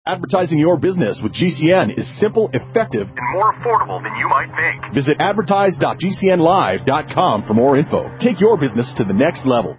Advertising your business with GCN is simple, effective, and more affordable than you might think. Visit advertise.gcnlive.com for more info. Take your business to the next level.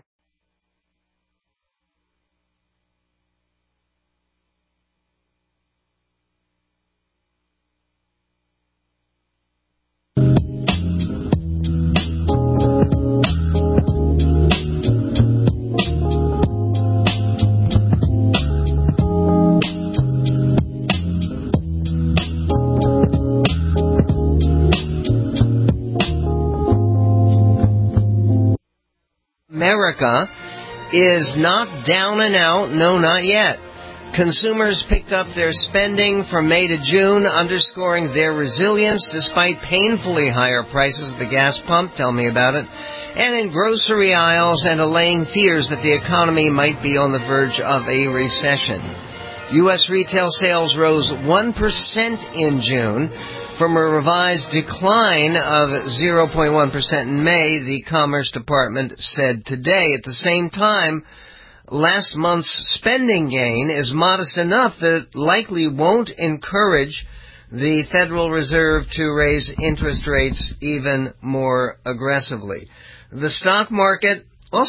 America is not down and out. No, not yet. Consumers picked up their spending from May to June, underscoring their resilience despite painfully higher prices at the gas pump. Tell me about it. And in grocery aisles, and allaying fears that the economy might be on the verge of a recession. U.S. retail sales rose 1% in June from a revised decline of 0.1% in May, the Commerce Department said today. At the same time, last month's spending gain is modest enough that it likely won't encourage the Federal Reserve to raise interest rates even more aggressively. The stock market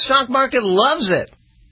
loves it.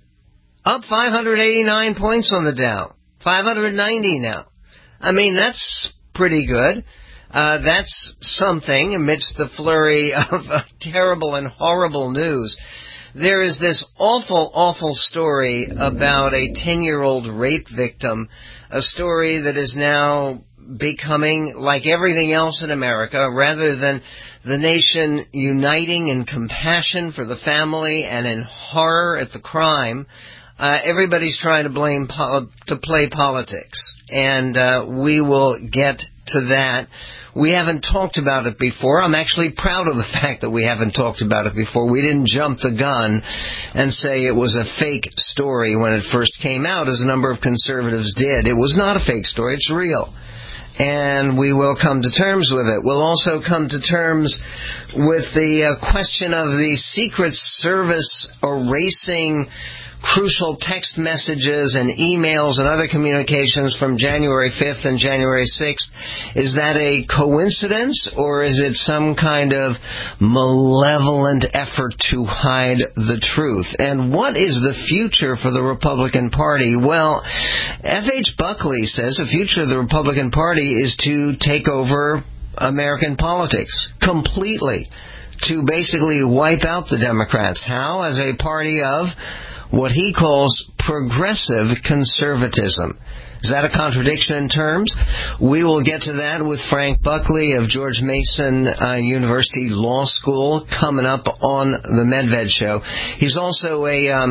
Up 589 points on the Dow. 590 now. I mean, that's pretty good. That's something amidst the flurry of terrible and horrible news. There is this awful, awful story about a 10-year-old rape victim, a story that is now becoming, like everything else in America, rather than the nation uniting in compassion for the family and in horror at the crime, everybody's trying to play politics. And we will get to that. We haven't talked about it before. I'm actually proud of the fact that we haven't talked about it before. We didn't jump the gun and say it was a fake story when it first came out, as a number of conservatives did. It was not a fake story. It's real. And we will come to terms with it. We'll also come to terms with the question of the Secret Service erasing crucial text messages and emails and other communications from January 5th and January 6th. Is that a coincidence, or is it some kind of malevolent effort to hide the truth? And what is the future for the Republican Party? Well, F.H. Buckley says the future of the Republican Party is to take over American politics completely, to basically wipe out the Democrats. How? As a party of what he calls progressive conservatism. Is that a contradiction in terms? We will get to that with Frank Buckley of George Mason University Law School coming up on the Medved Show. He's also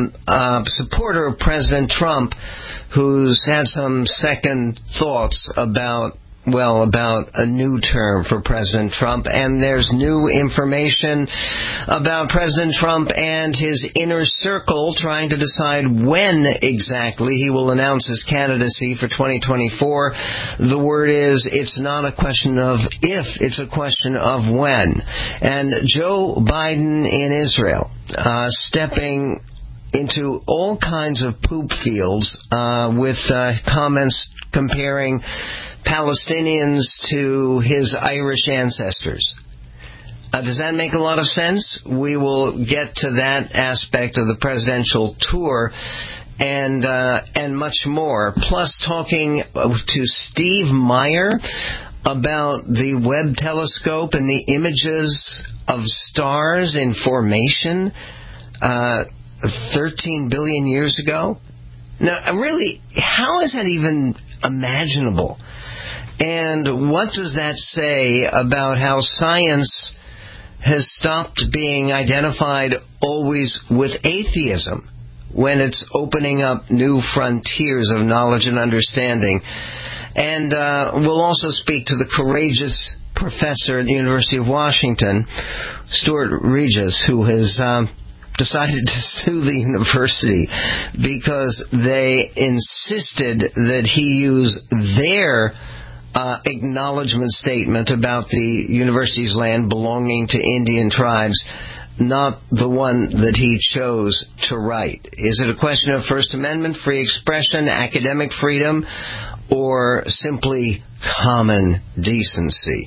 a supporter of President Trump, who's had some second thoughts about a new term for President Trump, and there's new information about President Trump and his inner circle trying to decide when exactly he will announce his candidacy for 2024. The word is, it's not a question of if, it's a question of when. And Joe Biden in Israel, stepping into all kinds of poop fields with comments comparing Palestinians to his Irish ancestors. Does that make a lot of sense? We will get to that aspect of the presidential tour and much more. Plus talking to Steve Meyer about the Webb telescope and the images of stars in formation 13 billion years ago. Now, really, how is that even imaginable? And what does that say about how science has stopped being identified always with atheism when it's opening up new frontiers of knowledge and understanding? And we'll also speak to the courageous professor at the University of Washington, Stuart Regis, who has decided to sue the university because they insisted that he use their acknowledgement statement about the university's land belonging to Indian tribes, not the one that he chose to write. Is it a question of First Amendment, free expression, academic freedom, or simply common decency.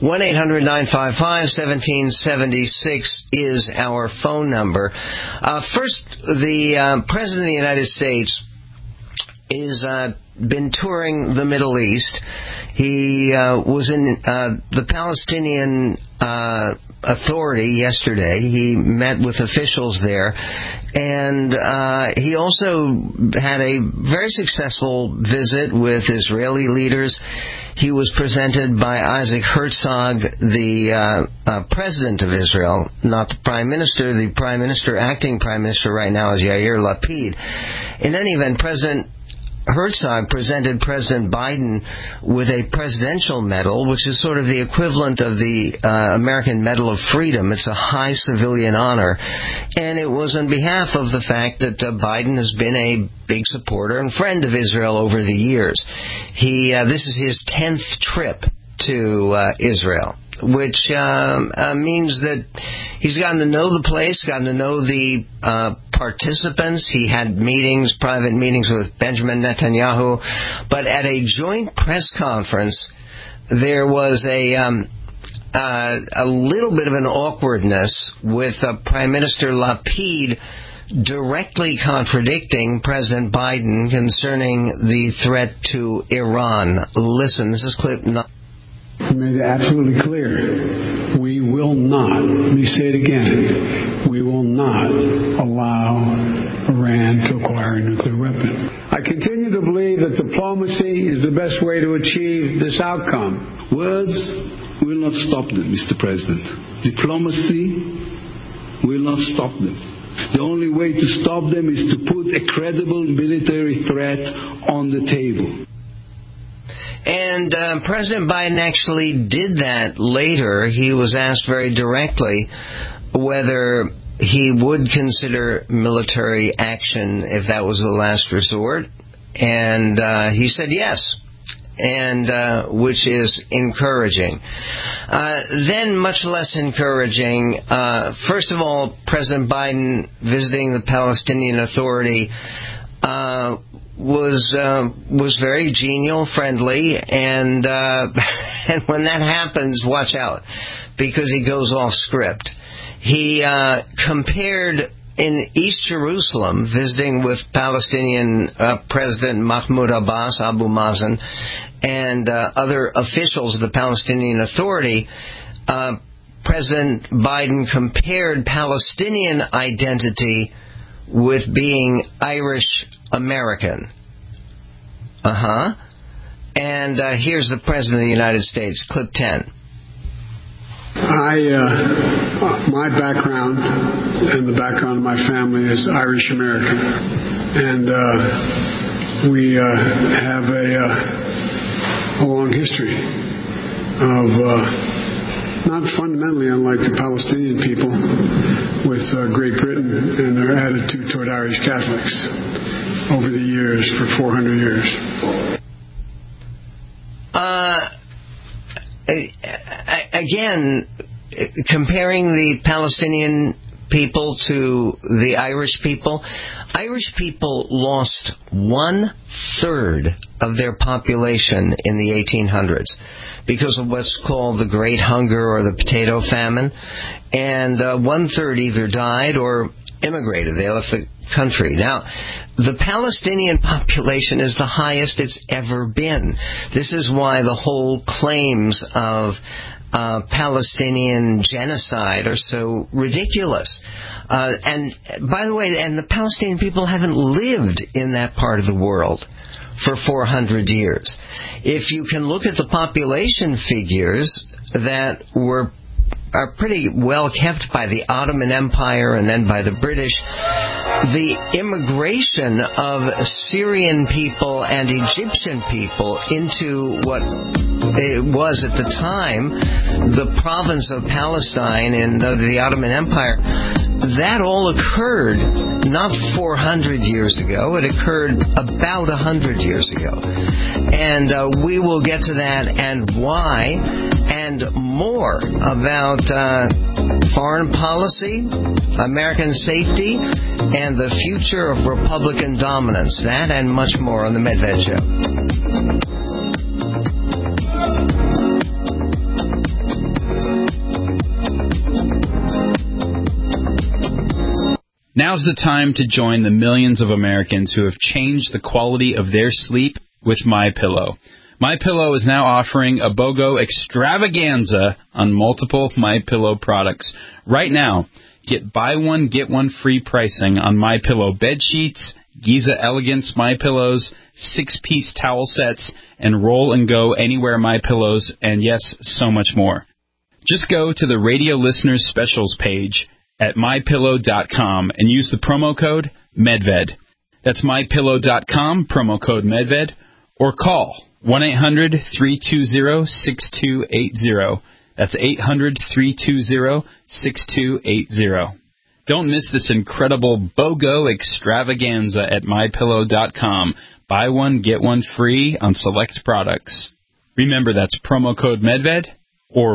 1-800-955-1776 is our phone number. First, the President of the United States is been touring the Middle East. He was in the Palestinian Authority yesterday. He met with officials there, and he also had a very successful visit with Israeli leaders. He was presented by Isaac Herzog, the president of Israel, not the prime minister. The prime minister, acting prime minister right now, is Yair Lapid. In any event, President Herzog presented President Biden with a presidential medal, which is sort of the equivalent of the American Medal of Freedom. It's a high civilian honor. And it was on behalf of the fact that Biden has been a big supporter and friend of Israel over the years. This is his 10th trip to Israel, which means that he's gotten to know the place, gotten to know the participants. He had meetings, private meetings with Benjamin Netanyahu. But at a joint press conference, there was a little bit of an awkwardness with Prime Minister Lapid directly contradicting President Biden concerning the threat to Iran. Listen, this is clip 9. We made it absolutely clear. We will not, let me say it again, we will not allow Iran to acquire a nuclear weapon. I continue to believe that diplomacy is the best way to achieve this outcome. Words will not stop them, Mr. President. Diplomacy will not stop them. The only way to stop them is to put a credible military threat on the table. And President Biden actually did that later. He was asked very directly whether he would consider military action if that was the last resort. And he said yes, and which is encouraging. Then, much less encouraging, first of all, President Biden visiting the Palestinian Authority was very genial, friendly, and and when that happens, watch out, because he goes off script. He compared in East Jerusalem, visiting with Palestinian President Mahmoud Abbas, Abu Mazen, and other officials of the Palestinian Authority, President Biden compared Palestinian identity with being Irish American. And here's the President of the United States, clip 10. My background and the background of my family is Irish American, and we have a long history of not fundamentally unlike the Palestinian people with Great Britain and their attitude toward Irish Catholics over the years for 400 years. Again, comparing the Palestinian people to the Irish people lost 1/3 of their population in the 1800s because of what's called the Great Hunger or the Potato Famine, and 1/3 either died or immigrated. They left the country. Now, the Palestinian population is the highest it's ever been. This is why the whole claims of Palestinian genocide are so ridiculous. And by the way, and the Palestinian people haven't lived in that part of the world for 400 years. If you can look at the population figures that are pretty well kept by the Ottoman Empire and then by the British, the immigration of Syrian people and Egyptian people into what it was at the time the province of Palestine in the Ottoman Empire, that all occurred not 400 years ago. It occurred about 100 years ago. And we will get to that and why and more about foreign policy, American safety, and the future of Republican dominance. That and much more on The Medved Show. Now's the time to join the millions of Americans who have changed the quality of their sleep with MyPillow. MyPillow is now offering a BOGO extravaganza on multiple MyPillow products. Right now, get buy one, get one free pricing on MyPillow bed sheets, Giza Elegance MyPillows, 6-piece towel sets, and Roll and Go Anywhere MyPillows, and yes, so much more. Just go to the Radio Listeners Specials page at MyPillow.com and use the promo code MEDVED. That's MyPillow.com, promo code MEDVED, or call 1-800-320-6280. That's 800-320-6280. Don't miss this incredible BOGO extravaganza at MyPillow.com. Buy one, get one free on select products. Remember, that's promo code MEDVED or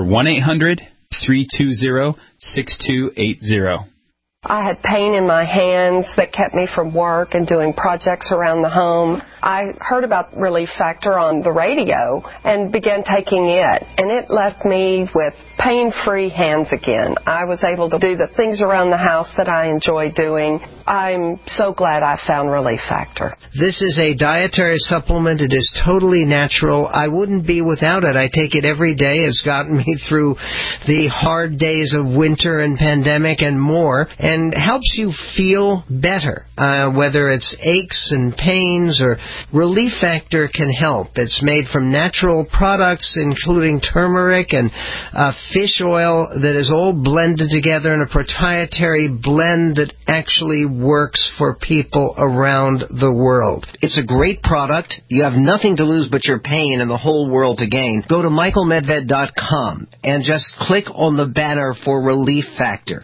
1-800-320-6280. I had pain in my hands that kept me from work and doing projects around the home. I heard about Relief Factor on the radio and began taking it, and it left me with pain-free hands again. I was able to do the things around the house that I enjoy doing. I'm so glad I found Relief Factor. This is a dietary supplement. It is totally natural. I wouldn't be without it. I take it every day. It's gotten me through the hard days of winter and pandemic and more, and helps you feel better, whether it's aches and pains or Relief Factor can help. It's made from natural products, including turmeric and fish oil that is all blended together in a proprietary blend that actually works for people around the world. It's a great product. You have nothing to lose but your pain and the whole world to gain. Go to michaelmedved.com and just click on the banner for Relief Factor.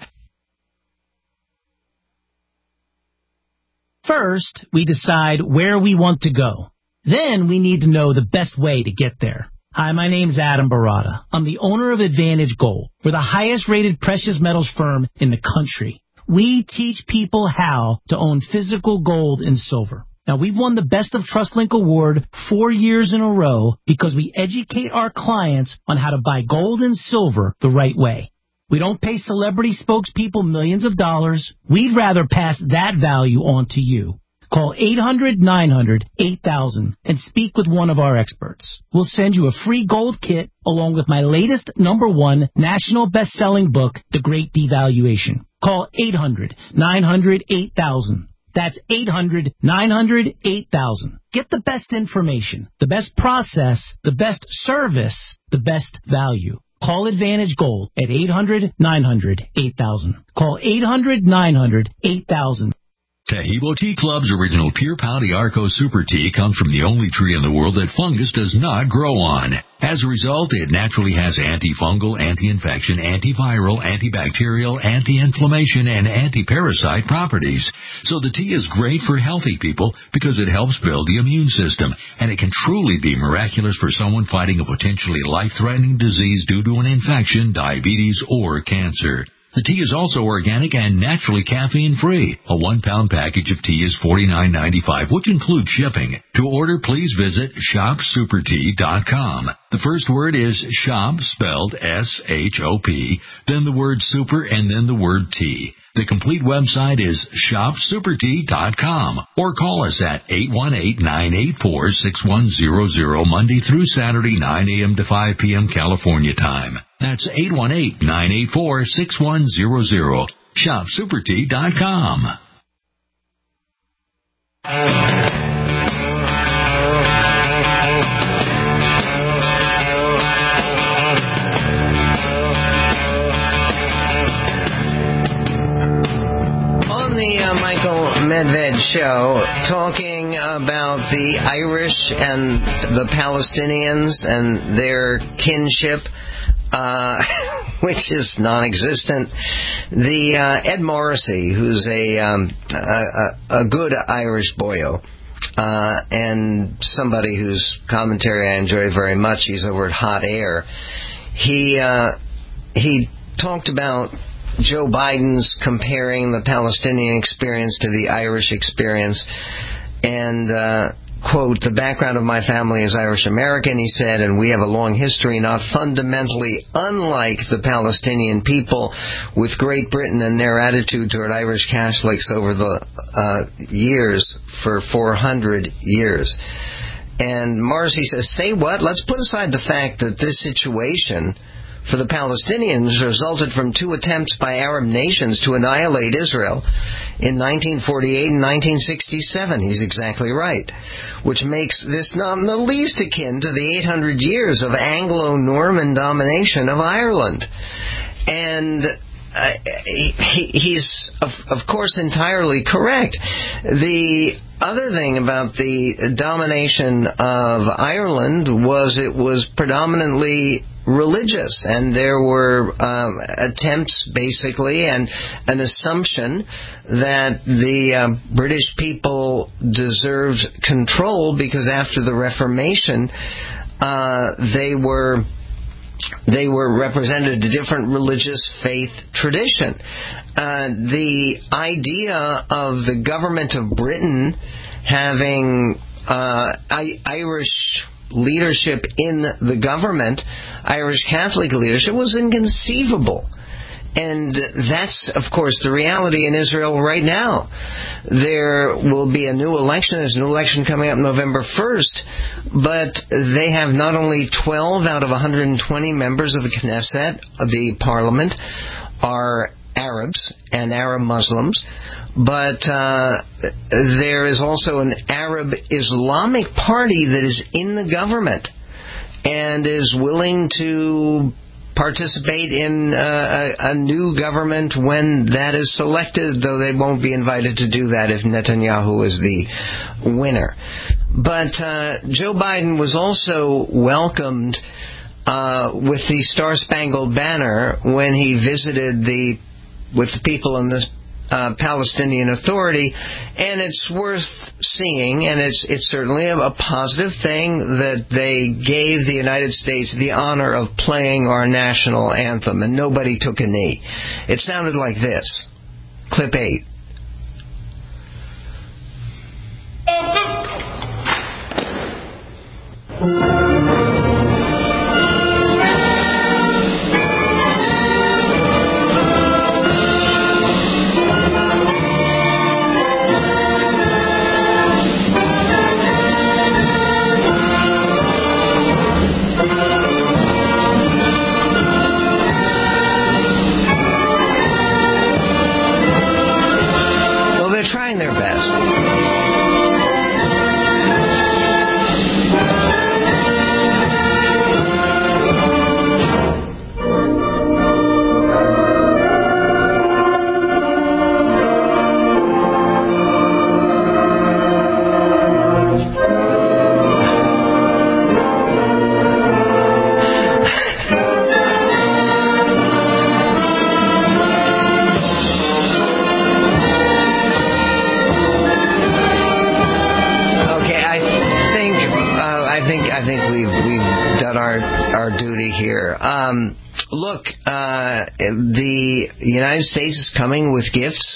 First, we decide where we want to go. Then we need to know the best way to get there. Hi, my name's Adam Barada. I'm the owner of Advantage Gold. We're the highest-rated precious metals firm in the country. We teach people how to own physical gold and silver. Now, we've won the Best of TrustLink Award 4 years in a row because we educate our clients on how to buy gold and silver the right way. We don't pay celebrity spokespeople millions of dollars. We'd rather pass that value on to you. Call 800-900-8000 and speak with one of our experts. We'll send you a free gold kit along with my latest #1 national best-selling book, The Great Devaluation. Call 800-900-8000. That's 800-900-8000. Get the best information, the best process, the best service, the best value. Call Advantage Gold at 800-900-8000. Call 800-900-8000. Taheebo Tea Club's original Pure Pau d'Arco Super Tea comes from the only tree in the world that fungus does not grow on. As a result, it naturally has antifungal, anti-infection, antiviral, antibacterial, anti-inflammation, and anti-parasite properties. So the tea is great for healthy people because it helps build the immune system, and it can truly be miraculous for someone fighting a potentially life-threatening disease due to an infection, diabetes, or cancer. The tea is also organic and naturally caffeine-free. A 1-pound package of tea is $49.95, which includes shipping. To order, please visit shopsupertea.com. The first word is shop, spelled S-H-O-P, then the word super, and then the word tea. The complete website is shopsupertea.com, or call us at 818-984-6100 Monday through Saturday, 9 a.m. to 5 p.m. California time. That's 818-984-6100. shopsupertea.com. Michael Medved Show, talking about the Irish and the Palestinians and their kinship, which is non-existent. The Ed Morrissey, who's a good Irish boyo, and somebody whose commentary I enjoy very much. He's over at Hot Air. He talked about Joe Biden's comparing the Palestinian experience to the Irish experience, and quote, "The background of my family is Irish-American," he said, "and we have a long history not fundamentally unlike the Palestinian people, with Great Britain and their attitude toward Irish Catholics over the years for 400 years. And Morrissey says, say what? Let's put aside the fact that this situation for the Palestinians resulted from two attempts by Arab nations to annihilate Israel in 1948 and 1967. He's exactly right. Which makes this not in the least akin to the 800 years of Anglo-Norman domination of Ireland. And he's, of course, entirely correct. The other thing about the domination of Ireland was it was predominantly religious, and there were attempts, basically, and an assumption that the British people deserved control because after the Reformation they were represented a different religious faith tradition. The idea of the government of Britain having Irish leadership in the government, Irish Catholic leadership, was inconceivable. And that's, of course, the reality in Israel right now. There will be a new election. There's a new election coming up November 1st. But they have not only 12 out of 120 members of the Knesset, of the parliament, are Arabs and Arab Muslims. But there is also an Arab Islamic party that is in the government and is willing to participate in a new government when that is selected, though they won't be invited to do that if Netanyahu is the winner. But Joe Biden was also welcomed with the Star-Spangled Banner when he visited with the people in the Palestinian Authority, and it's worth seeing, and it's certainly a positive thing that they gave the United States the honor of playing our national anthem, and nobody took a knee. It sounded like this. Clip 8. The United States is coming with gifts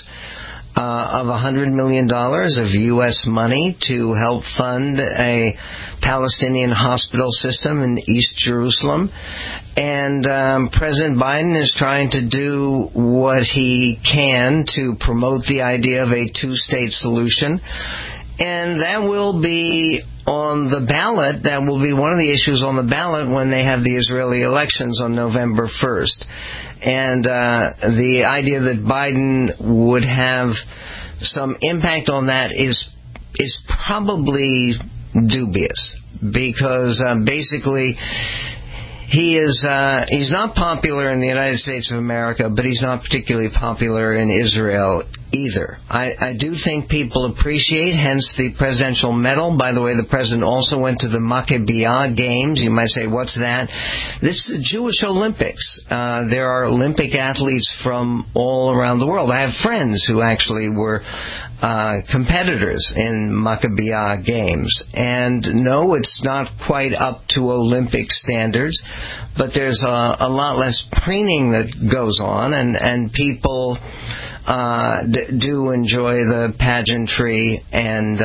of $100 million of U.S. money to help fund a Palestinian hospital system in East Jerusalem. And President Biden is trying to do what he can to promote the idea of a two-state solution. And that will be on the ballot. That will be one of the issues on the ballot when they have the Israeli elections on November 1st. And the idea that Biden would have some impact on that is probably dubious, because basically he's not popular in the United States of America, but he's not particularly popular in Israel either. I do think people appreciate, hence the presidential medal. By the way, the president also went to the Maccabiah Games. You might say, what's that? This is the Jewish Olympics. There are Olympic athletes from all around the world. I have friends who actually were competitors in Maccabiah Games. And no, it's not quite up to Olympic standards, but there's a lot less preening that goes on, and people do enjoy the pageantry and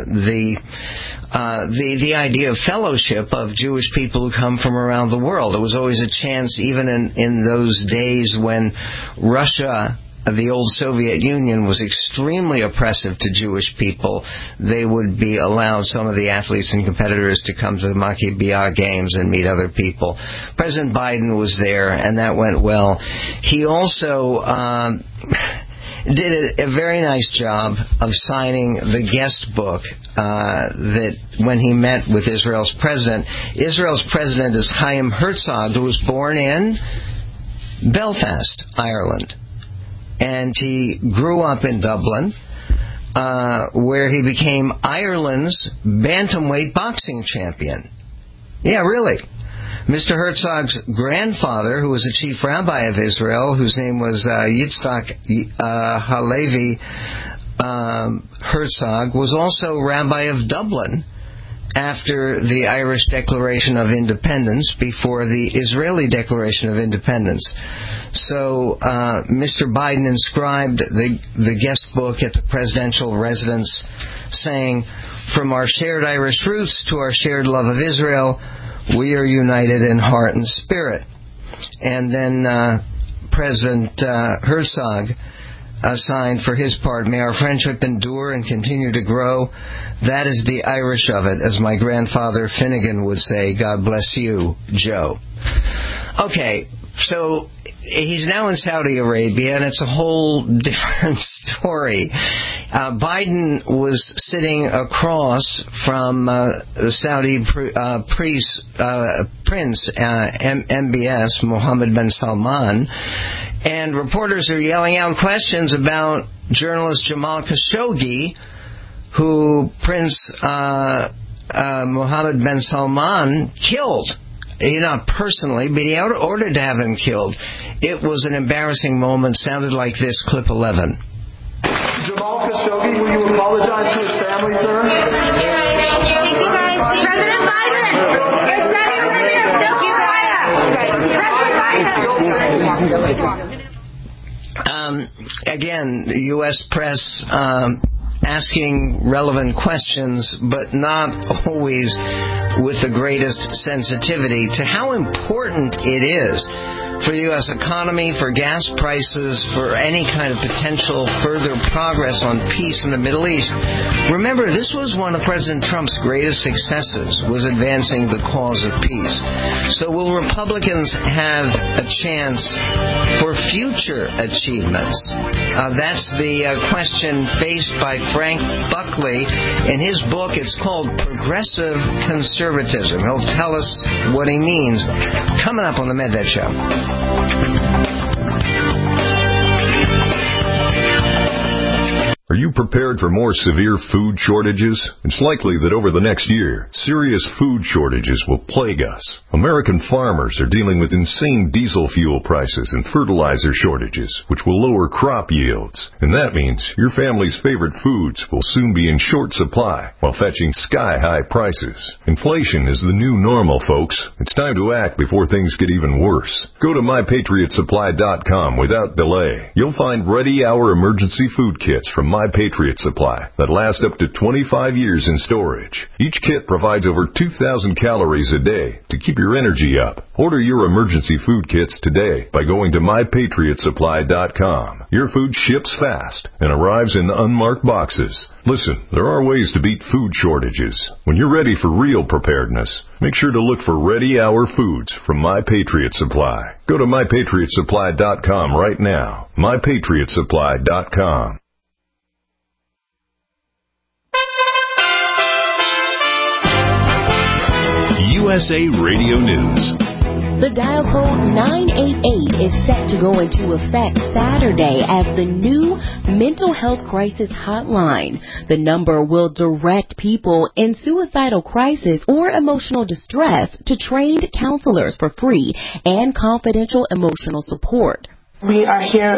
the idea of fellowship of Jewish people who come from around the world. It was always a chance, even in those days when Russia, the old Soviet Union, was extremely oppressive to Jewish people, they would be allowed, some of the athletes and competitors, to come to the Maccabiah Games and meet other people. President Biden was there, and that went well. He also did a very nice job of signing the guest book that when he met with Israel's president. Israel's president is Chaim Herzog, who was born in Belfast, Ireland. And he grew up in Dublin, where he became Ireland's bantamweight boxing champion. Yeah, really. Mr. Herzog's grandfather, who was a chief rabbi of Israel, whose name was Yitzhak Halevi Herzog, was also rabbi of Dublin after the Irish Declaration of Independence, before the Israeli Declaration of Independence. So Mr. Biden inscribed the guest book at the presidential residence, saying, "From our shared Irish roots to our shared love of Israel, we are united in heart and spirit." And then President Herzog signed for his part, "May our friendship endure and continue to grow. That is the Irish of it, as my grandfather Finnegan would say. God bless you, Joe." Okay, so he's now in Saudi Arabia, and it's a whole different story. Biden was sitting across from the Saudi Prince MBS, Mohammed bin Salman, and reporters are yelling out questions about journalist Jamal Khashoggi, who Prince Mohammed bin Salman killed. Not personally, but he ordered to have him killed. It was an embarrassing moment. Sounded like this, clip 11. Jamal Khashoggi, will you apologize to his family, sir? Thank you, guys. President Biden! It's Saudi Arabia! Still President Biden! Again, the U.S. press asking relevant questions, but not always with the greatest sensitivity to how important it is for the U.S. economy, for gas prices, for any kind of potential further progress on peace in the Middle East. Remember, this was one of President Trump's greatest successes, was advancing the cause of peace. So will Republicans have a chance for future achievements? That's the question faced by Frank Buckley in his book. It's called Progressive Conservatism. He'll tell us what he means. Coming up on the Medved Show. Are you prepared for more severe food shortages? It's likely that over the next year, serious food shortages will plague us. American farmers are dealing with insane diesel fuel prices and fertilizer shortages, which will lower crop yields. And that means your family's favorite foods will soon be in short supply while fetching sky-high prices. Inflation is the new normal, folks. It's time to act before things get even worse. Go to MyPatriotSupply.com without delay. You'll find ready-hour emergency food kits from My Patriot Supply that last up to 25 years in storage. Each kit provides over 2,000 calories a day to keep your energy up. Order your emergency food kits today by going to MyPatriotSupply.com. Your food ships fast and arrives in unmarked boxes. Listen, there are ways to beat food shortages. When you're ready for real preparedness, make sure to look for ready-hour foods from My Patriot Supply. Go to MyPatriotSupply.com right now. MyPatriotSupply.com. USA Radio News. The dial code 988 is set to go into effect Saturday as the new mental health crisis hotline. The number will direct people in suicidal crisis or emotional distress to trained counselors for free and confidential emotional support. We are here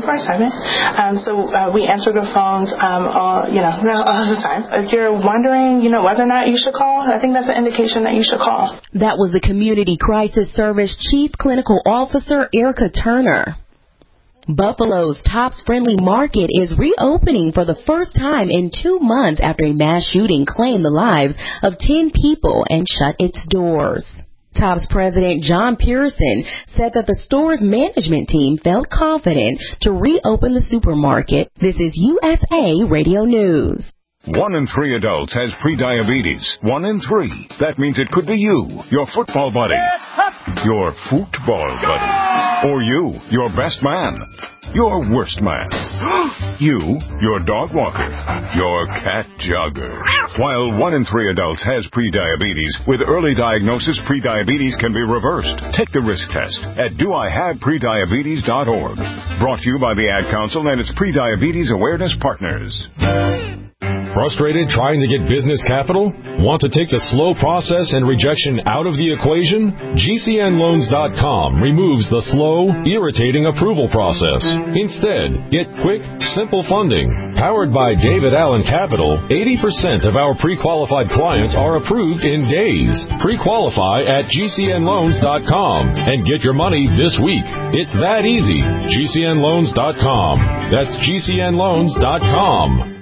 24/7, so we answer the phones, all the time. If you're wondering, whether or not you should call, I think that's an indication that you should call. That was the Community Crisis Service Chief Clinical Officer Erica Turner. Buffalo's Tops Friendly Market is reopening for the first time in 2 months after a mass shooting claimed the lives of 10 people and shut its doors. Tops President John Pearson said that the store's management team felt confident to reopen the supermarket. This is USA Radio News. 1 in 3 adults has prediabetes. 1 in 3. That means it could be you, your football buddy, your football buddy, or you, your best man, your worst man, you, your dog walker, your cat jogger. While 1 in 3 adults has prediabetes, with early diagnosis, prediabetes can be reversed. Take the risk test at doihaveprediabetes.org. Brought to you by the Ad Council and its Prediabetes Awareness Partners. Frustrated trying to get business capital? Want to take the slow process and rejection out of the equation? GCNLoans.com removes the slow, irritating approval process. Instead, get quick, simple funding. Powered by David Allen Capital, 80% of our pre-qualified clients are approved in days. Pre-qualify at GCNLoans.com and get your money this week. It's that easy. GCNLoans.com. That's GCNLoans.com.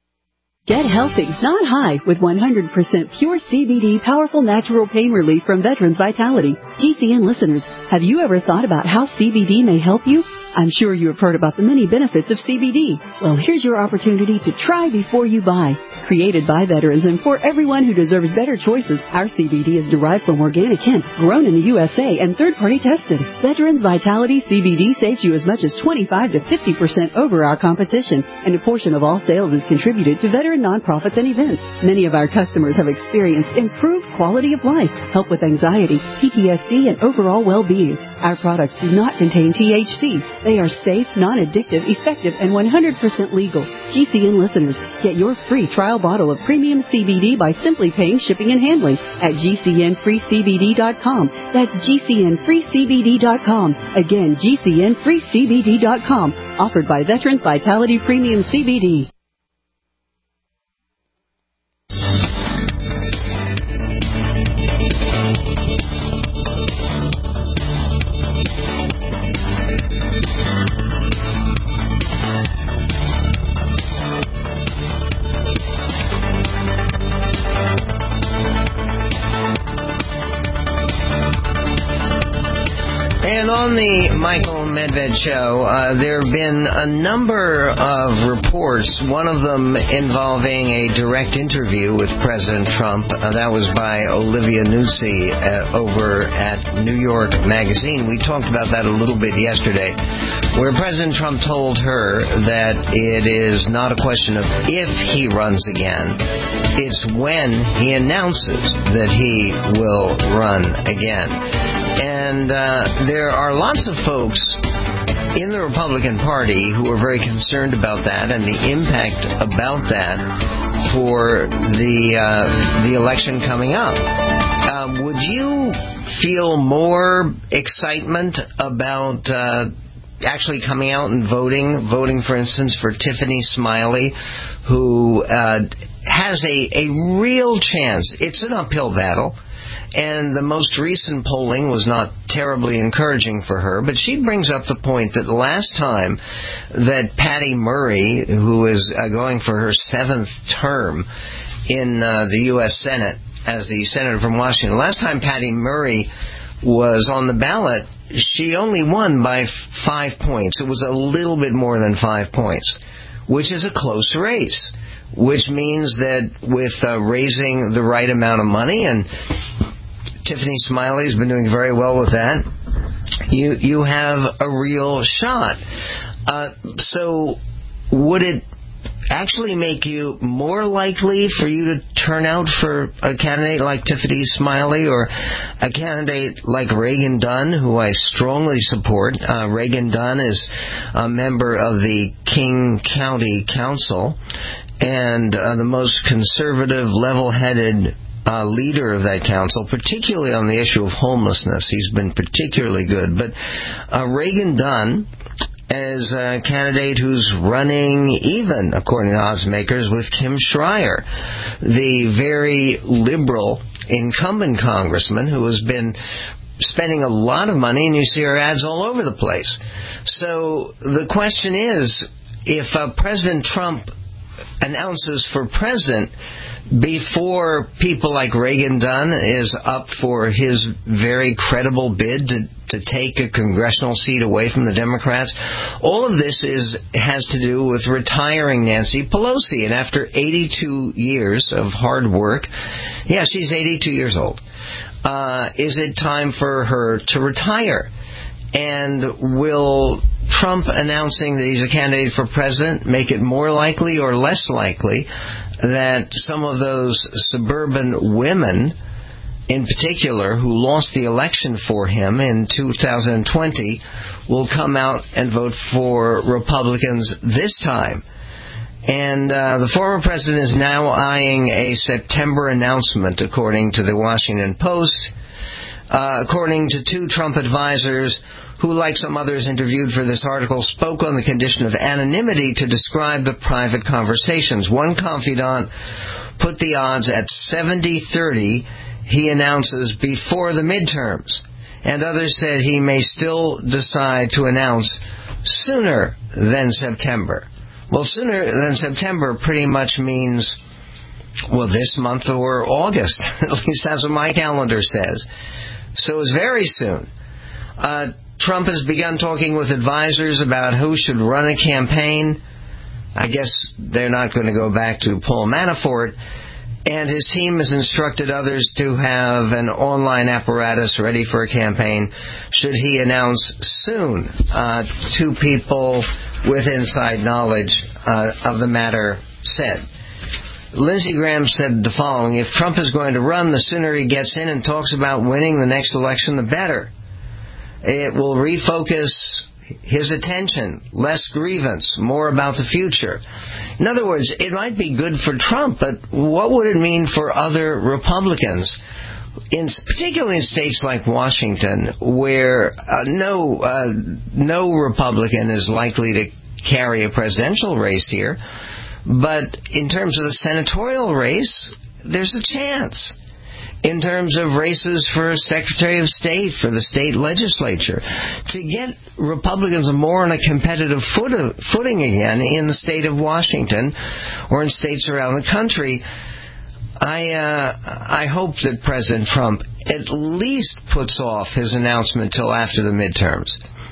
Get healthy, not high, with 100% pure CBD powerful natural pain relief from Veterans Vitality. GCN listeners, have you ever thought about how CBD may help you? I'm sure you have heard about the many benefits of CBD. Well, here's your opportunity to try before you buy. Created by veterans and for everyone who deserves better choices, our CBD is derived from organic hemp, grown in the USA, and third-party tested. Veterans Vitality CBD saves you as much as 25 to 50% over our competition, and a portion of all sales is contributed to veteran nonprofits and events. Many of our customers have experienced improved quality of life, help with anxiety, PTSD, and overall well-being. Our products do not contain THC. They are safe, non-addictive, effective, and 100% legal. GCN listeners, get your free trial bottle of premium CBD by simply paying shipping and handling at GCNFreeCBD.com. That's GCNFreeCBD.com. Again, GCNFreeCBD.com. Offered by Veterans Vitality Premium CBD. And on the Michael Medved Show, there have been a number of reports, one of them involving a direct interview with President Trump. That was by Olivia Nuzzi over at New York Magazine. We talked about that a little bit yesterday, where President Trump told her that it is not a question of if he runs again, it's when he announces that he will run again. And there are lots of folks in the Republican Party who are very concerned about that and the impact about that for the election coming up. Would you feel more excitement about actually coming out and voting, for instance, for Tiffany Smiley, who has a real chance? It's an uphill battle. And the most recent polling was not terribly encouraging for her, but she brings up the point that the last time that Patty Murray, who is going for her 7th term in the U.S. Senate as the senator from Washington, the last time Patty Murray was on the ballot, she only won by 5 points. It was a little bit more than 5 points, which is a close race, which means that with raising the right amount of money, and Tiffany Smiley has been doing very well with that, you have a real shot. So would it actually make you more likely for you to turn out for a candidate like Tiffany Smiley or a candidate like Reagan Dunn, who I strongly support? Reagan Dunn is a member of the King County Council and the most conservative, level-headed leader of that council, particularly on the issue of homelessness. He's been particularly good. But Reagan Dunn as a candidate who's running even, according to odds makers, with Kim Schreier, the very liberal incumbent congressman who has been spending a lot of money, and you see her ads all over the place. So the question is, if President Trump announces for president before people like Reagan Dunn is up for his very credible bid to take a congressional seat away from the Democrats, all of this has to do with retiring Nancy Pelosi. And after 82 years of hard work, yeah, she's 82 years old, is it time for her to retire? And will Trump announcing that he's a candidate for president make it more likely or less likely that some of those suburban women, in particular, who lost the election for him in 2020, will come out and vote for Republicans this time? And the former president is now eyeing a September announcement, according to the Washington Post. According to two Trump advisors who, like some others interviewed for this article, spoke on the condition of anonymity to describe the private conversations. One confidant put the odds at 70-30 he announces before the midterms, and others said he may still decide to announce sooner than September. Well, sooner than September pretty much means, well, this month or August. At least that's what my calendar says. So it's very soon. Trump has begun talking with advisors about who should run a campaign. I guess they're not going to go back to Paul Manafort. And his team has instructed others to have an online apparatus ready for a campaign should he announce soon. Two people with inside knowledge of the matter said. Lindsey Graham said the following: if Trump is going to run, the sooner he gets in and talks about winning the next election, the better. It will refocus his attention, less grievance, more about the future. In other words, it might be good for Trump, but what would it mean for other Republicans, particularly in states like Washington, where no Republican is likely to carry a presidential race here, but in terms of the senatorial race, there's a chance. In terms of races for Secretary of State, for the state legislature, to get Republicans more on a competitive footing again in the state of Washington or in states around the country, I hope that President Trump at least puts off his announcement till after the midterms.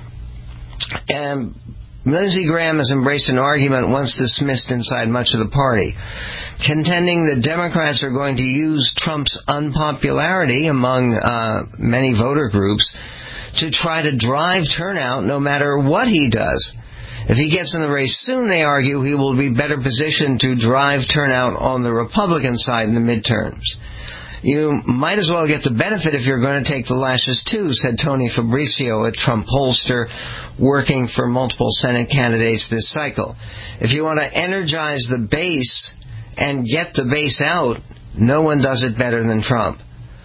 And Lindsey Graham has embraced an argument once dismissed inside much of the party, contending that Democrats are going to use Trump's unpopularity among many voter groups to try to drive turnout no matter what he does. If he gets in the race soon, they argue, he will be better positioned to drive turnout on the Republican side in the midterms. You might as well get the benefit if you're going to take the lashes too, said Tony Fabrizio, a Trump pollster working for multiple Senate candidates this cycle. If you want to energize the base and get the base out, no one does it better than Trump.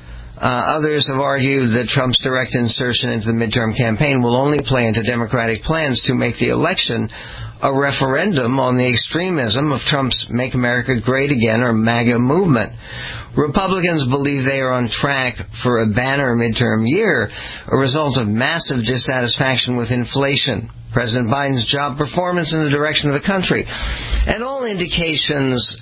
Others have argued that Trump's direct insertion into the midterm campaign will only play into Democratic plans to make the election a referendum on the extremism of Trump's Make America Great Again or MAGA movement. Republicans believe they are on track for a banner midterm year, a result of massive dissatisfaction with inflation, President Biden's job performance, and the direction of the country. And all indications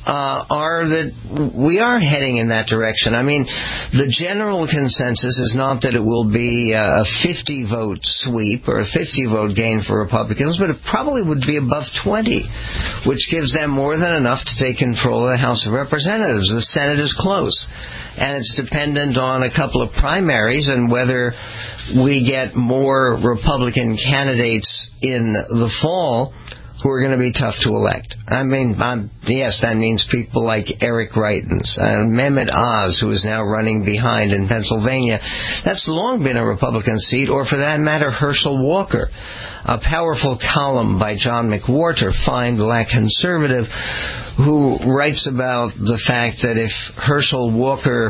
are that we are heading in that direction. I mean, the general consensus is not that it will be a 50-vote sweep or a 50-vote gain for Republicans, but it probably would be above 20, which gives them more than enough to take control of the House of Representatives. The Senate is close, and it's dependent on a couple of primaries and whether we get more Republican candidates in the fall who are going to be tough to elect. I mean, yes, that means people like Eric Greitens, Mehmet Oz, who is now running behind in Pennsylvania. That's long been a Republican seat, or for that matter, Herschel Walker. A powerful column by John McWhorter, fine black conservative, who writes about the fact that if Herschel Walker,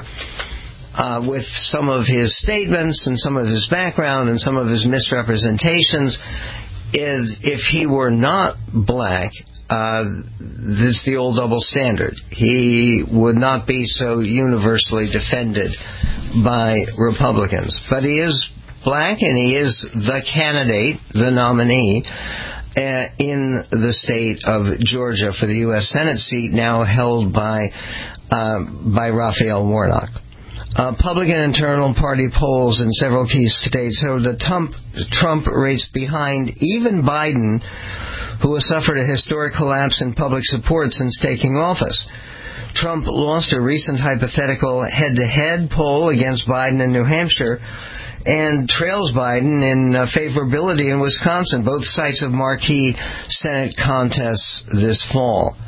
with some of his statements and some of his background and some of his misrepresentations, if he were not black, this is the old double standard. He would not be so universally defended by Republicans. But he is black, and he is the candidate, the nominee, in the state of Georgia for the U.S. Senate seat now held by Raphael Warnock. Public and internal party polls in several key states show the Trump race behind even Biden, who has suffered a historic collapse in public support since taking office. Trump lost a recent hypothetical head-to-head poll against Biden in New Hampshire and trails Biden in favorability in Wisconsin, both sites of marquee Senate contests this fall.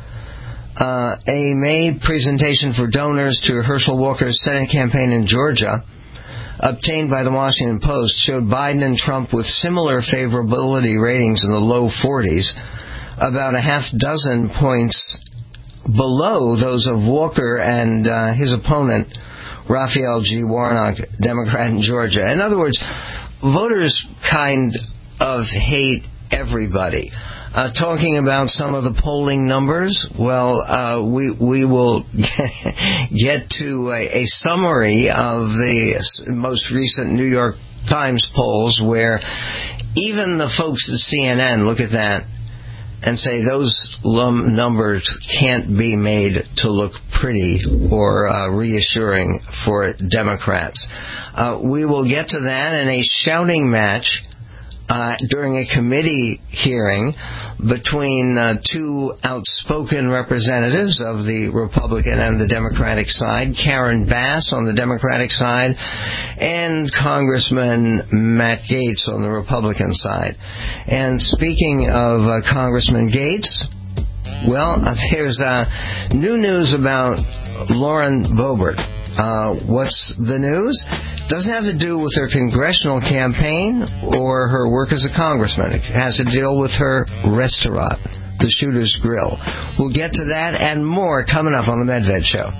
A May presentation for donors to Herschel Walker's Senate campaign in Georgia, obtained by the Washington Post, showed Biden and Trump with similar favorability ratings in the low 40s, about a half dozen points below those of Walker and his opponent, Raphael G. Warnock, Democrat in Georgia. In other words, voters kind of hate everybody. Talking about some of the polling numbers, well, we will get to a summary of the most recent New York Times polls, where even the folks at CNN look at that and say those numbers can't be made to look pretty or reassuring for Democrats. We will get to that in a shouting match during a committee hearing between two outspoken representatives of the Republican and the Democratic side, Karen Bass on the Democratic side and Congressman Matt Gaetz on the Republican side. And speaking of Congressman Gaetz, well, there's new news about Lauren Boebert. What's the news? Doesn't have to do with her congressional campaign or her work as a congressman. It has to deal with her restaurant, the Shooter's Grill. We'll get to that and more coming up on the Medved Show.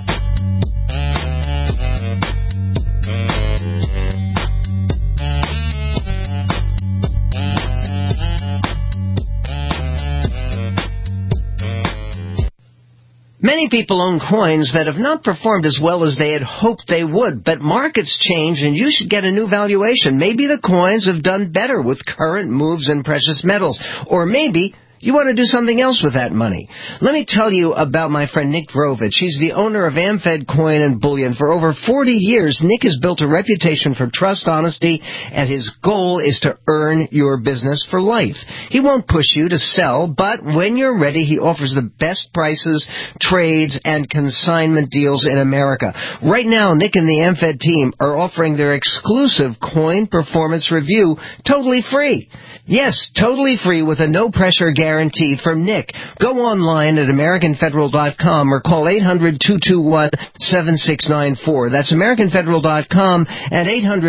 Many people own coins that have not performed as well as they had hoped they would, but markets change and you should get a new valuation. Maybe the coins have done better with current moves in precious metals, or maybe you want to do something else with that money. Let me tell you about my friend Nick Drovich. He's the owner of AmFed Coin and Bullion. For over 40 years, Nick has built a reputation for trust, honesty, and his goal is to earn your business for life. He won't push you to sell, but when you're ready, he offers the best prices, trades, and consignment deals in America. Right now, Nick and the AmFed team are offering their exclusive coin performance review totally free. Yes, totally free with a no-pressure guarantee from Nick. Go online at AmericanFederal.com or call 800-221-7694. That's AmericanFederal.com and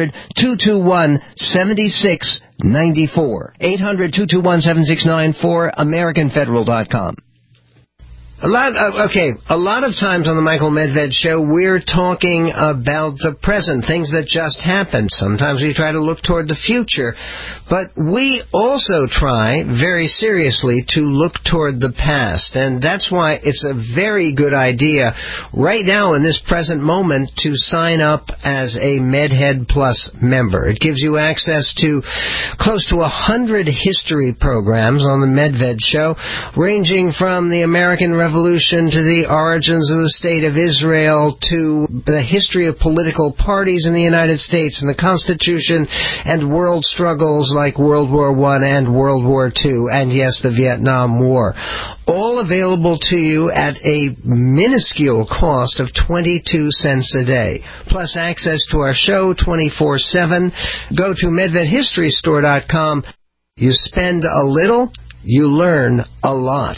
800-221-7694. 800-221-7694, AmericanFederal.com. A lot of times on the Michael Medved Show, we're talking about the present, things that just happened. Sometimes we try to look toward the future, but we also try very seriously to look toward the past, and that's why it's a very good idea right now in this present moment to sign up as a MedHead Plus member. It gives you access to close to 100 history programs on the Medved Show, ranging from the American Revolution to the origins of the State of Israel, to the history of political parties in the United States and the Constitution, and world struggles like World War I and World War II, and yes, the Vietnam War. All available to you at a minuscule cost of 22 cents a day, plus access to our show 24/7. Go to MedvedHistoryStore.com. You spend a little, you learn a lot.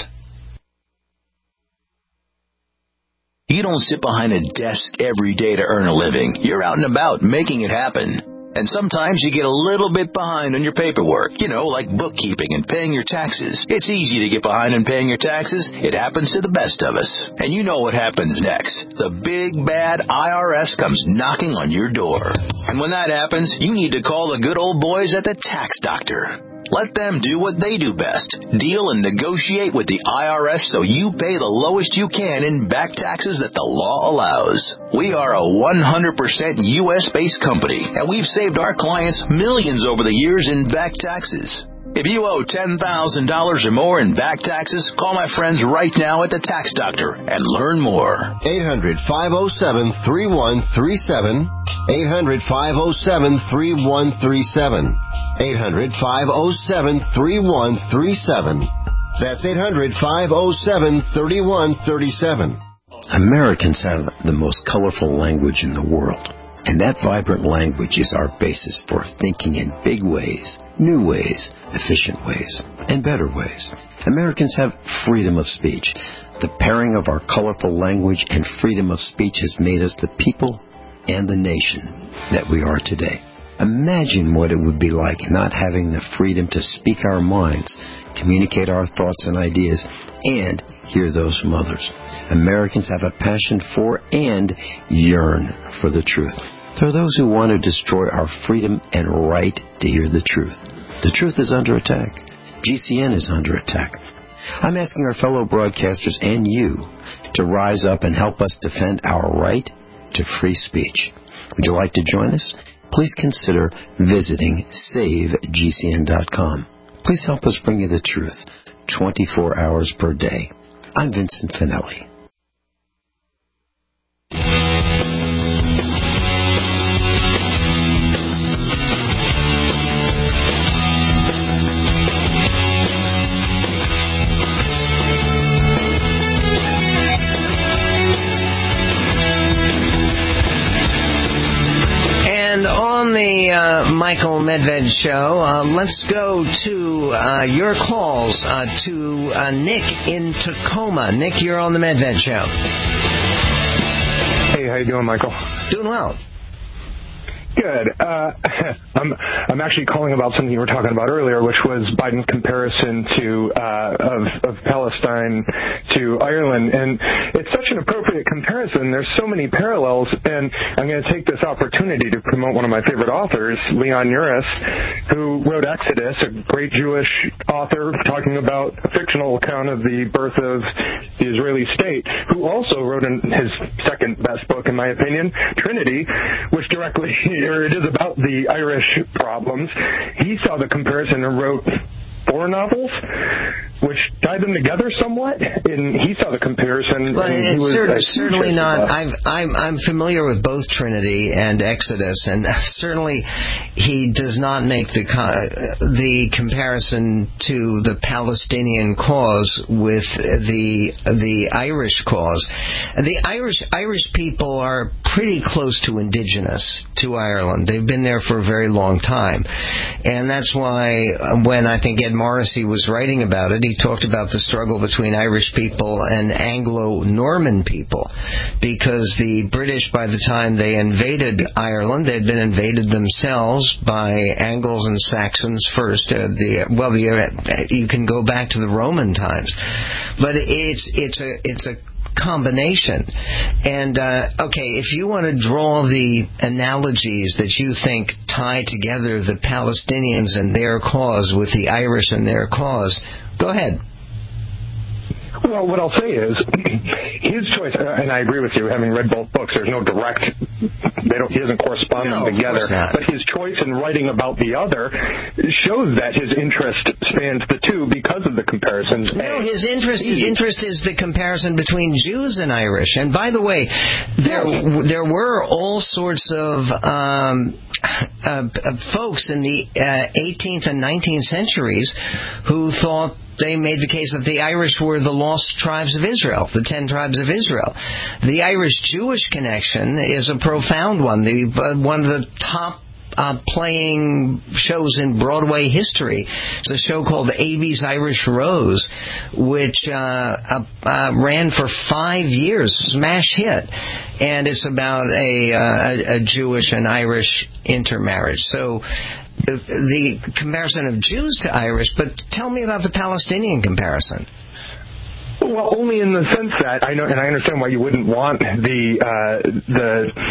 You don't sit behind a desk every day to earn a living. You're out and about making it happen. And sometimes you get a little bit behind on your paperwork, like bookkeeping and paying your taxes. It's easy to get behind on paying your taxes. It happens to the best of us. And you know what happens next. The big, bad IRS comes knocking on your door. And when that happens, you need to call the good old boys at the Tax Doctor. Let them do what they do best. Deal and negotiate with the IRS so you pay the lowest you can in back taxes that the law allows. We are a 100% U.S.-based company, and we've saved our clients millions over the years in back taxes. If you owe $10,000 or more in back taxes, call my friends right now at the Tax Doctor and learn more. 800-507-3137. 800-507-3137. 800-507-3137. That's 800-507-3137. Americans have the most colorful language in the world. And that vibrant language is our basis for thinking in big ways, new ways, efficient ways, and better ways. Americans have freedom of speech. The pairing of our colorful language and freedom of speech has made us the people and the nation that we are today. Imagine what it would be like not having the freedom to speak our minds, communicate our thoughts and ideas, and hear those from others. Americans have a passion for and yearn for the truth. There are those who want to destroy our freedom and right to hear the truth. The truth is under attack. GCN is under attack. I'm asking our fellow broadcasters and you to rise up and help us defend our right to free speech. Would you like to join us? Please consider visiting SaveGCN.com. Please help us bring you the truth 24 hours per day. I'm Vincent Finelli. On the Michael Medved Show, let's go to your calls to Nick in Tacoma. Nick, you're on the Medved Show. Hey, how you doing, Michael? Doing well. Good. I'm actually calling about something you were talking about earlier, which was Biden's comparison of Palestine to Ireland, and it's such an appropriate comparison. There's so many parallels, and I'm going to take this opportunity to promote one of my favorite authors, Leon Uris, who wrote Exodus, a great Jewish author talking about a fictional account of the birth of the Israeli state, who also wrote in his second best book, in my opinion, Trinity, which directly it is about the Irish problems. He saw the comparison and wrote 4 novels, which tied them together somewhat, and he saw the comparison. Well, it's certainly not. I'm familiar with both Trinity and Exodus, and certainly he does not make the comparison to the Palestinian cause with the Irish cause. The Irish people are pretty close to indigenous to Ireland. They've been there for a very long time, and that's why when I think Ed Morrissey was writing about it, he talked about the struggle between Irish people and Anglo-Norman people, because the British, by the time they invaded Ireland, they'd been invaded themselves by Angles and Saxons first. You can go back to the Roman times, but it's a combination. And if you want to draw the analogies that you think tie together the Palestinians and their cause with the Irish and their cause, go ahead. Well, what I'll say is, his choice, and I agree with you, having read both books, there's no direct, he doesn't correspond them together, but his choice in writing about the other shows that his interest spans the two because of the comparisons. No, his interest is the comparison between Jews and Irish. And by the way, there were all sorts of folks in the 18th and 19th centuries who thought they made the case that the Irish were the lost tribes of Israel, the 10 tribes of Israel. The Irish-Jewish connection is a profound one. One of the top playing shows in Broadway history. It's a show called Abbey's Irish Rose, which ran for 5 years, smash hit, and it's about a Jewish and Irish intermarriage. So the comparison of Jews to Irish, but tell me about the Palestinian comparison. Well, only in the sense that I know, and I understand why you wouldn't want the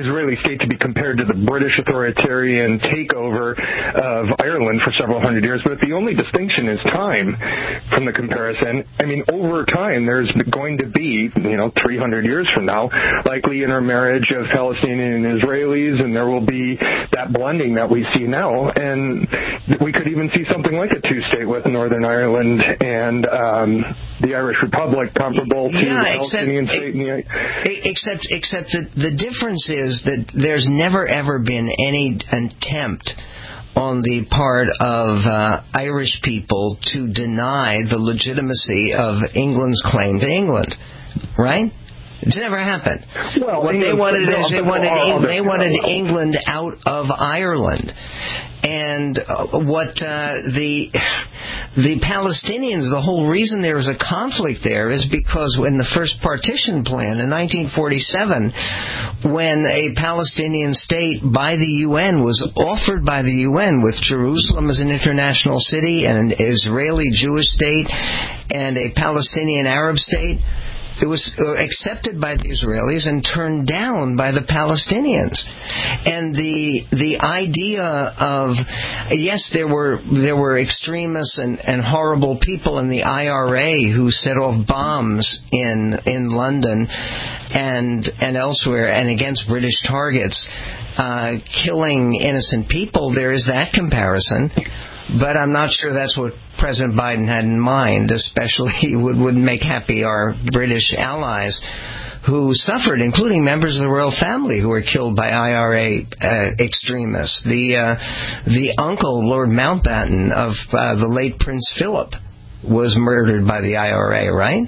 Israeli state to be compared to the British authoritarian takeover of Ireland for several hundred years, but the only distinction is time from the comparison. I mean, over time, there's going to be, 300 years from now, likely intermarriage of Palestinian and Israelis, and there will be that blending that we see now, and we could even see something like a two-state with Northern Ireland and the Irish Republic, comparable to the Palestinian state. Except that the difference is that there's never ever been any attempt on the part of Irish people to deny the legitimacy of England's claim to England, right? It's never happened. Well, what they wanted is they wanted England out of Ireland, and what the Palestinians, the whole reason there was a conflict there is because when the first partition plan in 1947, when a Palestinian state by the UN was offered by the UN with Jerusalem as an international city and an Israeli Jewish state and a Palestinian Arab state, it was accepted by the Israelis and turned down by the Palestinians. And the idea of, yes, there were extremists and horrible people in the IRA who set off bombs in London and elsewhere and against British targets, killing innocent people. There is that comparison. But I'm not sure that's what President Biden had in mind, especially wouldn't make happy our British allies who suffered, including members of the royal family who were killed by IRA extremists. The uncle, Lord Mountbatten, of the late Prince Philip was murdered by the IRA, right?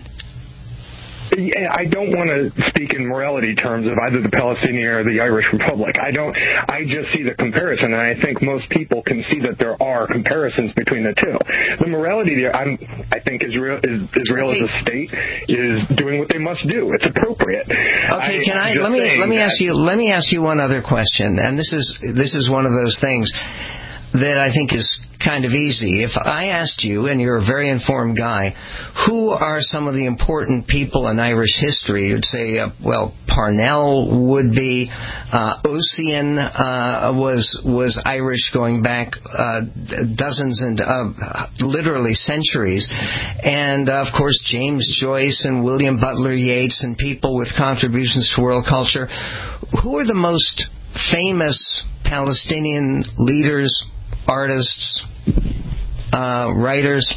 I don't want to speak in morality terms of either the Palestinian or the Irish Republic. I just see the comparison, and I think most people can see that there are comparisons between the two. The morality there, I think Israel as a state is doing what they must do. It's appropriate. Okay, let me ask you one other question, and this is one of those things that I think is kind of easy. If I asked you, and you're a very informed guy, who are some of the important people in Irish history? You'd say, Parnell would be. Ossian was Irish going back dozens and literally centuries. And, of course, James Joyce and William Butler Yeats and people with contributions to world culture. Who are the most famous Palestinian leaders, artists, writers?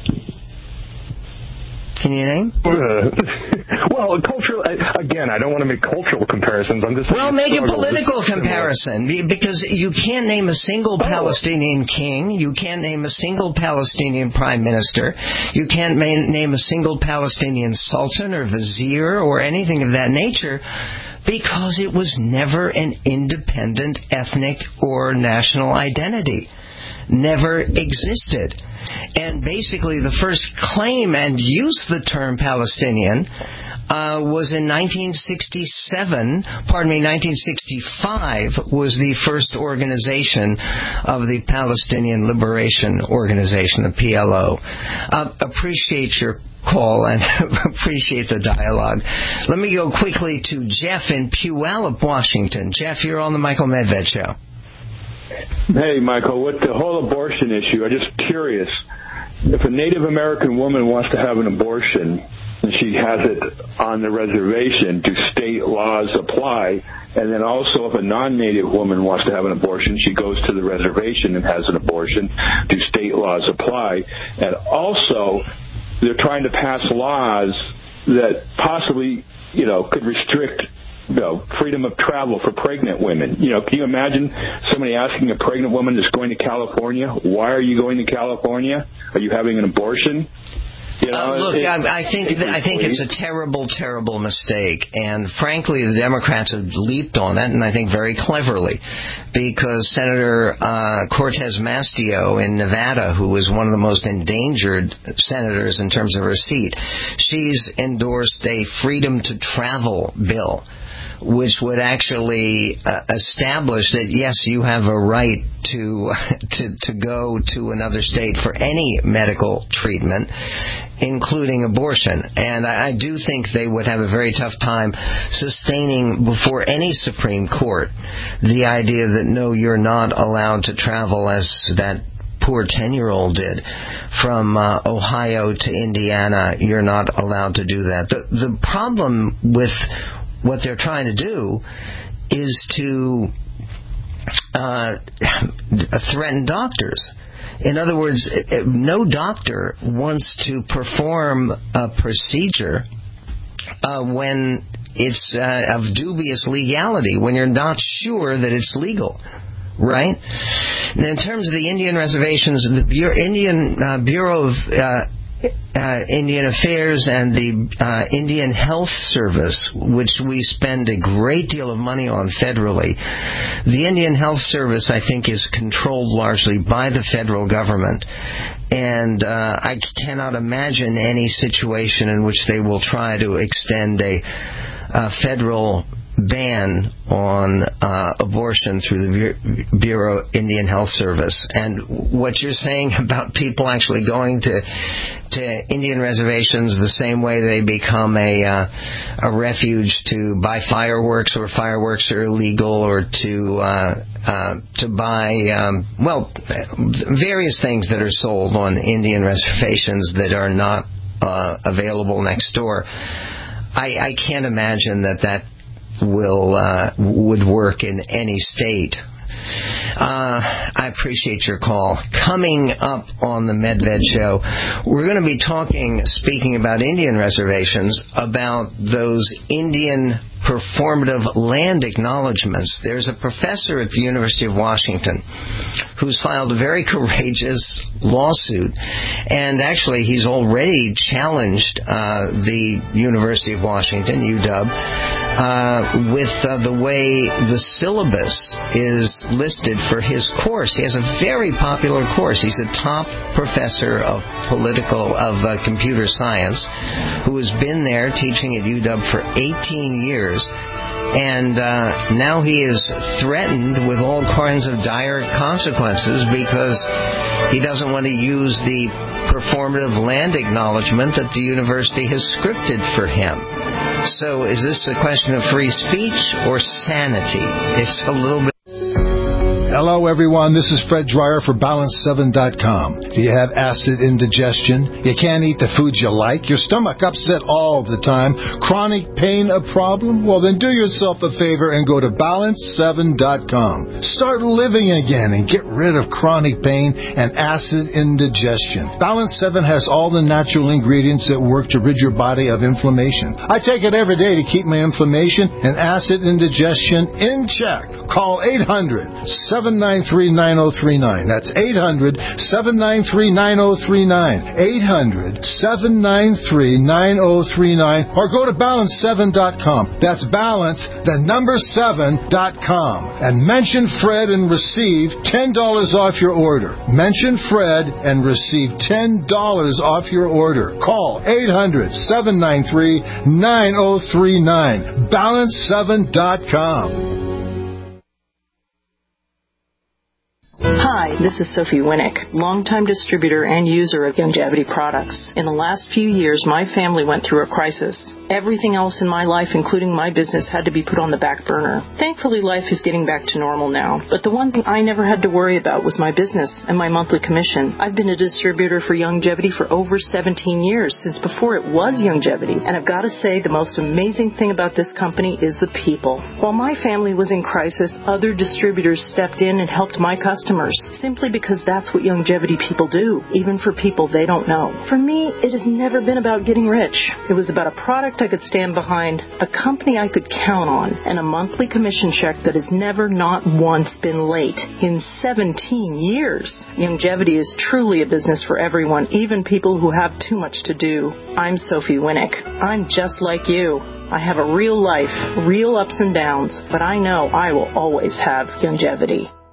Can you name? Well, cultural. Again, I don't want to make cultural comparisons. I'm just make a political comparison, because you can't name a single Palestinian king. You can't name a single Palestinian prime minister. You can't name a single Palestinian sultan or vizier or anything of that nature, because it was never an independent ethnic or national identity. Never existed. And basically the first claim and use the term Palestinian was in 1965 was the first organization of the Palestinian Liberation Organization, the PLO. Appreciate your call and appreciate the dialogue. Let me go quickly to Jeff in Puyallup, Washington. Jeff, you're on the Michael Medved Show. Hey, Michael, with the whole abortion issue, I'm just curious. If a Native American woman wants to have an abortion and she has it on the reservation, do state laws apply? And then also, if a non-Native woman wants to have an abortion, she goes to the reservation and has an abortion, do state laws apply? And also, they're trying to pass laws that possibly, could restrict freedom of travel for pregnant women. Can you imagine somebody asking a pregnant woman that's going to California, why are you going to California? Are you having an abortion? I think it's a terrible, terrible mistake, and frankly, the Democrats have leaped on it, and I think very cleverly, because Senator Cortez Masto in Nevada, who was one of the most endangered senators in terms of her seat, she's endorsed a freedom to travel bill, which would actually establish that, yes, you have a right to go to another state for any medical treatment. including abortion. And I do think they would have a very tough time sustaining before any Supreme Court the idea that, no, you're not allowed to travel, as that poor 10-year-old did, from Ohio to Indiana. You're not allowed to do that. The problem with what they're trying to do is to threaten doctors. In other words, no doctor wants to perform a procedure when it's of dubious legality, when you're not sure that it's legal. Right? Now, in terms of the Indian reservations, the Indian Bureau of Indian Affairs and the Indian Health Service, which we spend a great deal of money on federally, the Indian Health Service, I think, is controlled largely by the federal government. And I cannot imagine any situation in which they will try to extend a federal ban on abortion through the Bureau of Indian Health Service. And what you're saying about people actually going to Indian reservations the same way they become a refuge to buy fireworks, or fireworks are illegal, or to buy various things that are sold on Indian reservations that are not available next door. I can't imagine that would work in any state. I appreciate your call. Coming up on the MedVed Show, we're going to be speaking about Indian reservations, about those Indian performative land acknowledgments. There's a professor at the University of Washington who's filed a very courageous lawsuit, and actually he's already challenged the University of Washington, UW, with the way the syllabus is listed for his course. He has a very popular course. He's a top professor of computer science who has been there teaching at UW for 18 years. And now he is threatened with all kinds of dire consequences because he doesn't want to use the performative land acknowledgement that the university has scripted for him. So is this a question of free speech or sanity? It's a little bit... Hello, everyone. This is Fred Dreyer for Balance7.com. Do you have acid indigestion? You can't eat the foods you like? Your stomach upset all the time? Chronic pain a problem? Well, then do yourself a favor and go to Balance7.com. Start living again and get rid of chronic pain and acid indigestion. Balance 7 has all the natural ingredients that work to rid your body of inflammation. I take it every day to keep my inflammation and acid indigestion in check. Call 800-793-9039. That's 800-793-9039. 800-793-9039. Or go to Balance7.com. That's Balance, the number 7.com. And mention Fred and receive $10 off your order. Mention Fred and receive $10 off your order. Call 800-793-9039. Balance7.com. Hi, this is Sophie Winnick, longtime distributor and user of Youngevity products. In the last few years, my family went through a crisis. Everything else in my life, including my business, had to be put on the back burner. Thankfully, life is getting back to normal now. But the one thing I never had to worry about was my business and my monthly commission. I've been a distributor for Youngevity for over 17 years, since before it was Youngevity. And I've got to say, the most amazing thing about this company is the people. While my family was in crisis, other distributors stepped in and helped my customers, simply because that's what Youngevity people do, even for people they don't know. For me, it has never been about getting rich. It was about a product I could stand behind, a company I could count on, and a monthly commission check that has never, not once, been late in 17 years. Youngevity is truly a business for everyone, even people who have too much to do. I'm Sophie Winnick. I'm just like you. I have a real life, real ups and downs, but I know I will always have Youngevity.